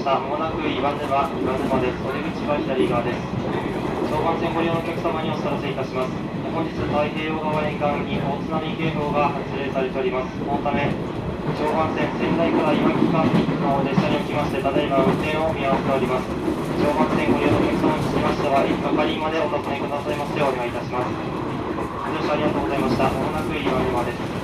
した。まもなく岩沼です。お出口は左側です。常磐線ご利用のお客様にお知らせいたします。本日太平洋側沿岸に大津波警報が発令されております。このため常磐線仙台から岩木間の列車におきましてただいま運転を見合わせております。常磐線ご利用のお客様につきましては1係までお尋ねくださいますようお願いいたします。ご乗車ありがとうございました。まもなく岩沼です。